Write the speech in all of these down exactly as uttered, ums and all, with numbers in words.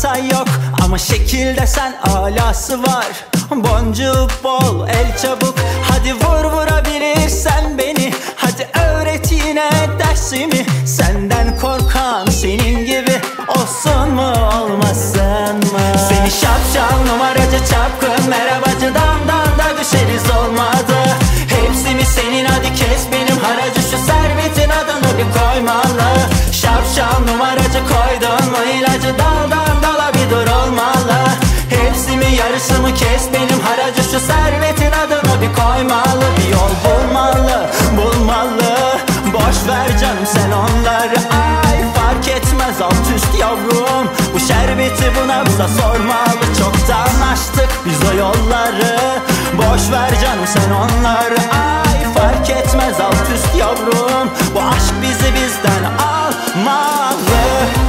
say yok ama şekilde sen alası var. Boncuğu bol, el çabuk, hadi vur vurabilirsen beni. Hadi öğret yine dersimi, senden korkan senin gibi olsun mu olmasın mı? Seni şapşal numaracı çapkın merhabacı damdan da düşeriz olmadı. Hepsi mi senin, hadi kes benim haracı, şu servetin adını bir koymalı. Şapşal numaracı koydun mu ilacı, daldan dala bir dur olmalı. Hepsi mi yarısı mı, kes benim haracı, şu servetin adını bir koymalı. Bir yol bulmalı, bulmalı, boş ver canım sen onları. Ay fark etmez alt üst yavrum, bu şerbeti bu nabza sormalı. Çoktan açtık biz o yolları, boş ver canım sen onları. Ay fark etmez alt üst yavrum, bu aşk bizi bizden almalı.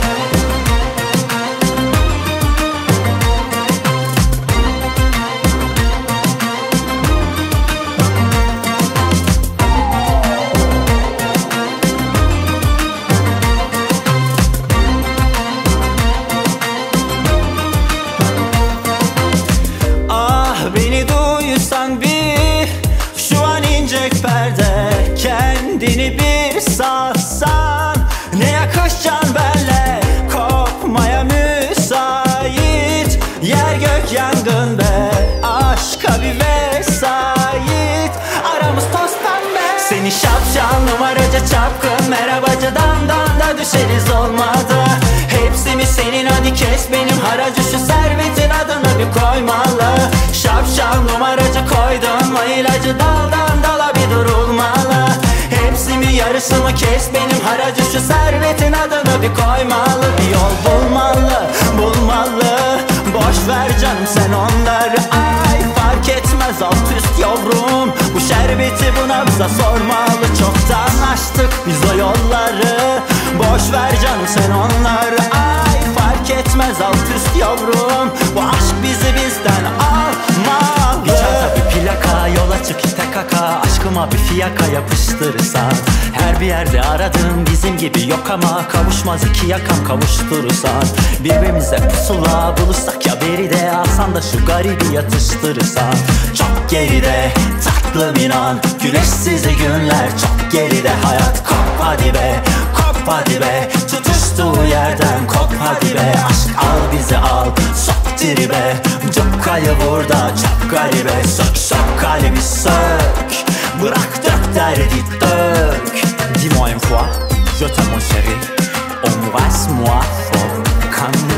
Beni duysan bir, şu an incek perde, kendini bir salsan ne yakışacaksın benle. Kopmaya müsait, yer gök yangın be, aşka bir vesait, aramız toz pembe. Seni şapşal numaracı çapkın merhabacı damdan da düşeriz olmadı. Hepsi mi senin, hadi kes benim haracı, şu servetin adını bir koymalı. Şapşal numaracı koydun mu ilacı, daldan dala bir durulmalı. Hepsi mi yarısı mı, kes benim haracı, şu servetin adını bir koymalı. Bir yol bulmalı, bulmalı, boş ver canım sen onları. Ay fark etmez alt üst yavrum, bu şerbeti bu nabza sormalı. Çoktan açtık biz o yolları, boş ver canım sen onları. Ay fark etmez alt üst yavrum, bu aşk bizi bizden almalı. Bir çanta bir plaka, yola çık ite kaka, aşkıma bir fiyaka yapıştırırsan. Her bir yerde aradığım bizim gibi yok ama kavuşmaz iki yakam kavuşturursan. Birbirimize pusula bulursak ya beride, alsan da şu garibi yatıştırırsan. Çok geride tatlım inan, güneşsiz günler çok geride. Hayat kop hadi be, kop hadi be, tutuştuğu yerden kop hadi be. Aşk al bizi al, sok tribe, cukkayı vur da çok garibe. Sök sök kalbi sök, bırak dök derdi dök. Dis-moi une fois, je t'aime mon chéri, embrasse-moi fort, comme